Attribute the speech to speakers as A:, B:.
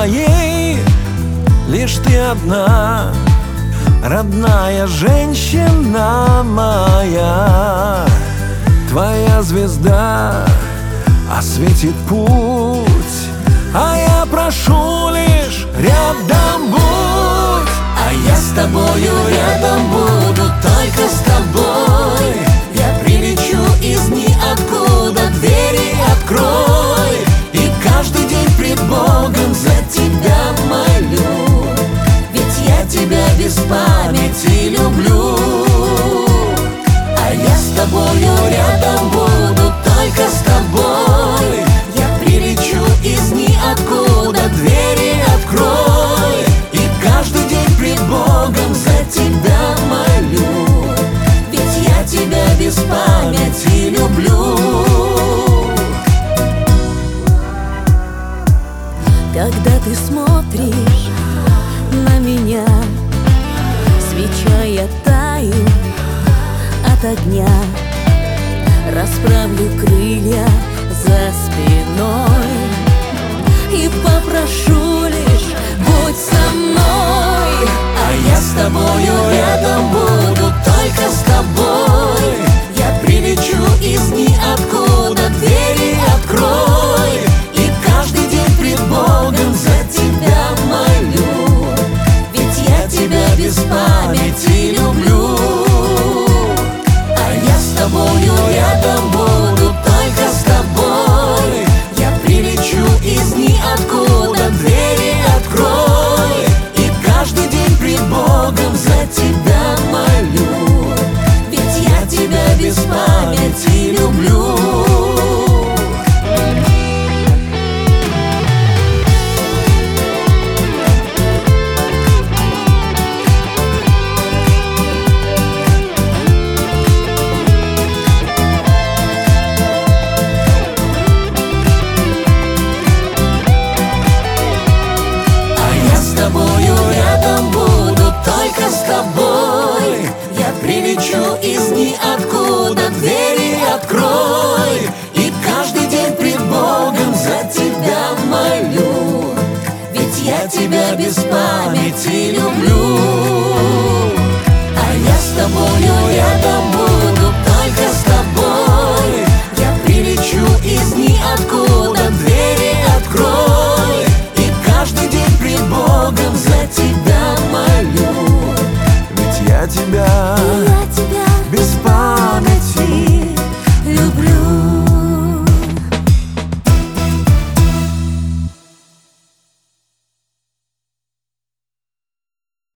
A: моей лишь ты одна, родная женщина моя. Твоя звезда осветит путь, а я прошу лишь рядом будь.
B: А я с тобою рядом буду, только с тобой. Я прилечу из ниоткуда, двери открой. И каждый день пред Богом за тебя молю, ведь я тебя без памяти люблю. А я с тобою рядом буду, только с тобой. Я прилечу из ниоткуда, двери открой. И каждый день пред Богом за тебя молю, ведь я тебя без памяти люблю.
C: Когда ты смотришь на меня, свеча я таю от огня. Расправлю крылья за спиной и попрошу лишь будь со мной.
B: А я с тобою рядом буду, только с тобой. Я прилечу из ниоткуда, двери открой. И каждый день пред Богом за тебя молю, ведь я тебя без памяти люблю. А я с тобою рядом буду, только с тобой. Я прилечу из ниоткуда, двери открой. И каждый день пред Богом за тебя молю, ведь я тебя без памяти люблю. Прилечу из ниоткуда, двери открой. И каждый день пред Богом за тебя молю, ведь я тебя без памяти люблю. А я с тобою рядом буду, только с тобой. Я прилечу из ниоткуда, двери открой. И каждый день пред Богом за тебя молю,
A: Ведь я тебя